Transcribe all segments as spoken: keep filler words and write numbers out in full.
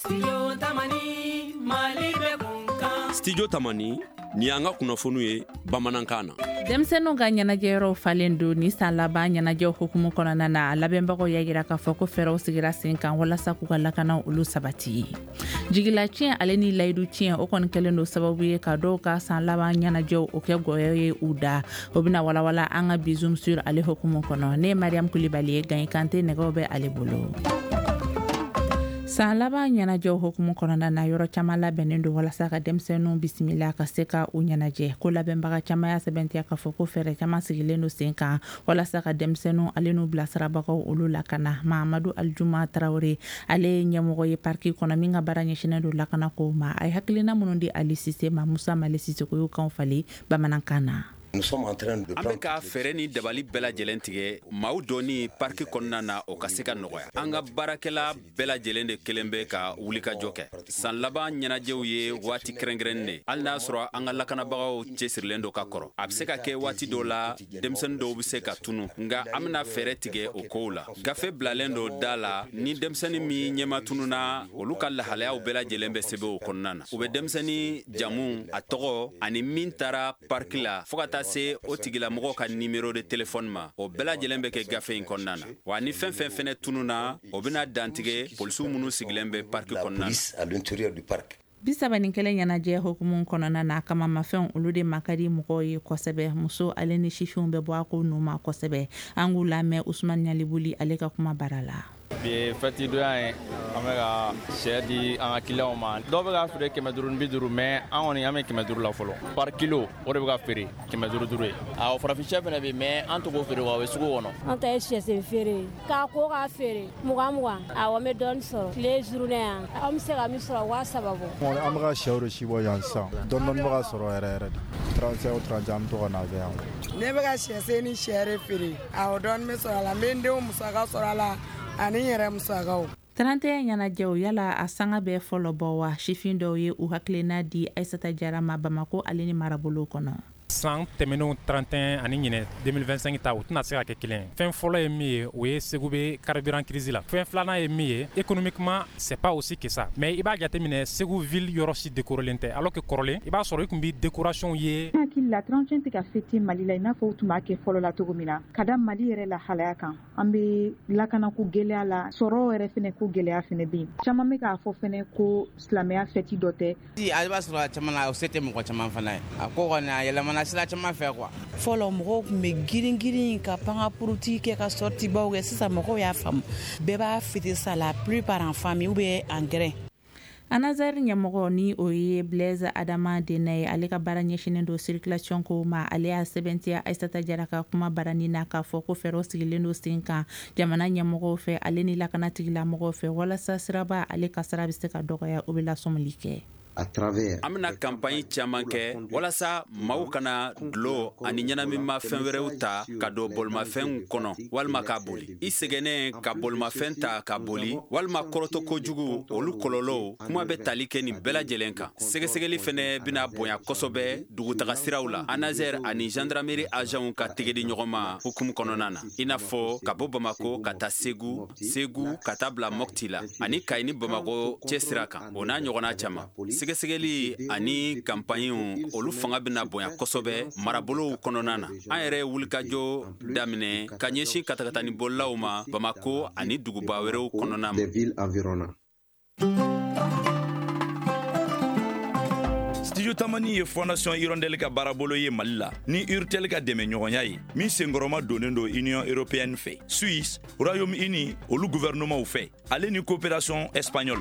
Studio Tamani Malibe Kunkan. Studio Tamani ni an ka kunnafoniw ye bamanankan na. Denmisɛnninw ka ɲɛnajɛyɔrɔw falen don ni san laban ɲɛnajɛw hukumu kɔnɔna na labɛnbagaw y'a jira k'a fɔ ko fɛɛrɛw sigira sen kan walasa k'u ka lakana olu sabati. Jigila tiɲɛ ale ni layidu tiɲɛ o kɔni kɛlen don sababu ye ka dɔw ka san laban ɲɛnajɛw o kɛ gɔyɔ ye u da. O bɛna walawala an ka bi Zoom sur ale hukumu kɔnɔ. Ne ye Mariam Kulibali ye, Gaye Kante nɛgɛw bɛ ale bolo. San laban ɲɛnajɛw hukumu kɔnɔna na yɔrɔ caman labɛnnen don walasa ka denmisɛnninw bisimila ka se ka u ɲɛnajɛ. Ko labɛnbaga caman y'a sɛbɛntiya k'a fɔ ko fɛɛrɛ caman sigilen don sen kan walasa ka denmisɛnninw ale n'u bilasirabagaw olu lakana. Mahamadu Aljuma Tarawele ale ye ɲɛmɔgɔ ye parki kɔnɔ min ka baara ɲɛsinnen don lakana kow ma. A ye hakilina minnu di Ali Sise ma, Musa Male Sise ko y'u kanw fali bamanankan na. An bɛ ka fɛɛrɛ ni dabali bɛɛ lajɛlen tigɛ maaw dɔnni parki kɔnɔna na o ka se ka nɔgɔya. An ka baarakɛla bɛɛ lajɛlen de kelen bɛ ka wulikajɔ kɛ. San laban ɲɛnajɛw ye waati kɛrɛnkɛrɛnnen de, hali n'a sɔrɔ an ka lakanabagaw cɛsirilen don ka kɔrɔ. A bɛ se ka kɛ waati dɔw la denmisɛnnin dɔw bɛ se ka tunu, nka an bɛna fɛɛrɛ tigɛ o kow la. Gafe bilalen don da la ni denmisɛnnin min ɲɛma tununa olu ka lahalayaw bɛɛ lajɛlen bɛ sɛbɛn o kɔnɔna na. U bɛ denmisɛnnin jamu, a tɔgɔ ani min taara parki la fo ka taa se o tigilamɔgɔ ka nimero de telefɔni ma. O bɛɛ lajɛlen bɛ kɛ gafe in kɔnɔna na. Wa ni fɛn fɛn fɛnɛ tununa o bɛna dantigɛ polisiw minnu sigilen bɛ parki kɔnɔna na. Bi saba ni kelen ɲɛnajɛ hukumu kɔnɔna na kama mafɛnw olu de man ka di mɔgɔw ye kosɛbɛ. Muso ale ni sifinw bɛ bɔ a ko nu ma kosɛbɛ. An k'u lamɛn Usman Ɲalibuli ale ka kuma bara la. Bi ye fɛti doya ye an bɛ ka sɛ di an ka kiliyanw ma. Dɔw bɛ ka feere kɛmɛ duuru ni bi duuru mɛ an kɔni an bɛ kɛmɛ duuru la fɔlɔ. Par kilo o de bɛ ka feere kɛmɛ duuru duuru ye. Awɔ farafin sɛ fɛnɛ bɛ mɛ an to k'o feere wa o bɛ sugu kɔnɔ. An ta ye sɛsen feere k'a ko k'a feere mugan mugan awɔ n bɛ dɔɔni sɔrɔ tile journée yan an bɛ se ka min sɔrɔ waa saba bɔ. An bɛ ka sɛw de si bɔ yan sisan dɔɔni dɔɔni bɛ ka sɔrɔ yɛrɛ yɛrɛ de. trente-cinq ou trente an bɛ to ka na fɛ yan. Ne bɛ ka sɛsen ni sɛ de feere awɔ dɔɔni bɛ sɔrɔ a la n bɛ n denw musaka sɔrɔ a la ani yɛrɛ musakaw. trente et un ɲɛnajɛw yala a sanga bɛɛ fɔlɔ bɔ wa? Sifin dɔw ye u hakilina di Aissata Jara ma Bamako ale ni marabolo kɔnɔ. San tɛmɛnenw trente et un ani ɲinɛ deux mille vingt-cinq ta o tɛna se ka kɛ kelen ye. Fɛn fɔlɔ ye min ye o ye Segu bɛ carburant crise la. Fɛn filanan ye min ye économiquement c'est pas aussi que ça. Mais i b'a jateminɛ Segu ville yɔrɔ si décorelen tɛ alors que kɔrɔlen i b'a sɔrɔ i kun bi décoration ye. Hakili la trente et un tɛ ka fêter Mali la i n'a fɔ u tun b'a kɛ fɔlɔ la cogo min na. Ka da Mali yɛrɛ la halaya kan an bɛ lakanako gɛlɛya la sɔrɔ yɛrɛ fɛnɛ ko gɛlɛya fɛnɛ bɛ yen. Caman bɛ k'a fɔ fɛnɛ ko silamɛya fêti dɔ tɛ. A b'a sɔrɔ caman na o se tɛ mɔgɔ caman fana ye. A ko kɔni a yɛlɛmana sira caman fɛ quoi. Fɔlɔ mɔgɔw tun bɛ girin girin ka pan ka puruti kɛ ka sortibaw kɛ sisan mɔgɔw y'a faamu bɛɛ b'a fêter sa la plupart en famille ou bien en grain. Anazar ɲɛmɔgɔ ni o ye Blaise Adama Dene ye ale ka baara ɲɛsinnen don circulation ko ma. Ale y'a sɛbɛntiya Aissata Jara ka kuma barani na k'a fɔ ko fɛɛrɛw sigilen don sen kan jamana ɲɛmɔgɔw fɛ ale ni lakana tigilamɔgɔw fɛ walasa siraba ale ka sira bɛ se ka dɔgɔya o bɛ lasɔmɔli kɛ. À travers an bɛna campagne caman kɛ walasa maaw kana dulo ani ɲɛnaminima fɛn wɛrɛw ta ka don bolimafɛnw kɔnɔ walima ka boli. I sɛgɛnnen ka bolimafɛn ta ka boli walima kɔrɔtɔ kojugu olu kɔlɔlɔw kuma bɛ tali kɛ nin bɛɛ lajɛlen kan. Sɛgɛsɛgɛli fɛnɛ bɛna bonya kosɛbɛ dugutaga siraw la. Anazer ani gendarmerie agentw ka tegedi ɲɔgɔn ma hukumu kɔnɔna na. I n'a fɔ ka bɔ Bamako ka taa Segu, Segu ka taa bila Mopti la ani Kayi ni Bamako cɛ sira kan. O n'a ɲɔgɔnna caman. Sɛgɛsɛgɛli ani campagne olu fanga bɛna bonya kosɛbɛ marabolow kɔnɔna na. An yɛrɛ wulikajɔ daminɛ ka ɲɛsin katakatani bolilaw ma Bamako ani duguba wɛrɛw kɔnɔna ma. Studio Tamani ye Fondation Hirondelle ka baarabolo ye Mali la ni Urtel ka dɛmɛ ɲɔgɔnya ye min senkɔrɔma donnen don Union Européenne fɛ, Suisse, Royaume-Uni olu gouvernement fɛ, ale ni coopération espagnole.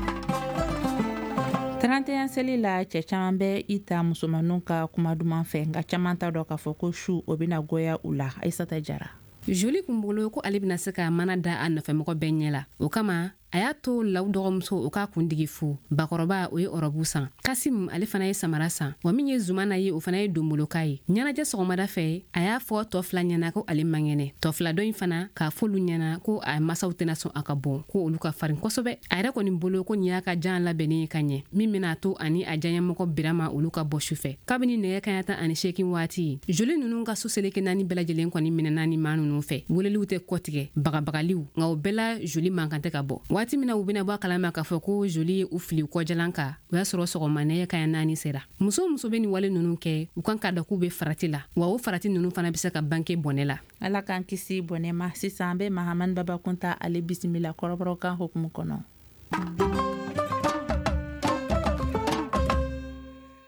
trente et un seli la cɛ caman bɛ i ta musomanninw ka kuma duman fɛ nka caman t'a dɔn k'a fɔ ko su o bɛna goya u la. Aissata Jara. Joli kun bolo ko ale bɛna se ka mana da a nɔfɛmɔgɔ bɛɛ ɲɛ la. O kama a y'a to law dɔgɔmuso o k'a kundigi fu. Bakɔrɔba o ye ɔrɔbu san. Kasim ale fana ye samara san. Wa min ye Zumana ye o fana ye donboloka ye. Ɲɛnajɛ sɔgɔmada fɛ a y'a fɔ tɔ fila ɲɛna ko ale man kɛnɛ. Tɔ fila dɔ in fana k'a fɔlu ɲɛna ko a masaw tɛna sɔn a ka bɔ ko olu ka farin kosɛbɛ. A yɛrɛ kɔni bolo ko nin y'a ka jan labɛnnen ye ka ɲɛ min bɛna to ani a janyamɔgɔ Birama olu ka bɔ sufɛ. Kabini nɛgɛ kaɲa tan ani seegin waati joli ninnu ka su seleke naani bɛɛ lajɛlen kɔni minɛna ni maa ninnu fɛ. Weleliw tɛ kɔtigɛ bagabagaliw nka o bɛɛ la joli man kan tɛ ka bɔ. waati mina u bena bɔ kalama k'a fɔ ko joli ye u fili kɔjalan kan o y'a sɔrɔ sɔgɔmanɛya kaɲa naani sera muso muso be ni wale nunu kɛ u kan ka da k'u be farati la wa o farati nunu fana be se ka banke bɔnɛ la ala k'an kisi bɔnɛ ma sisan an be mahamani babakunta ale bisimila kɔrɔbɔrɔ kan hokumu kɔnɔ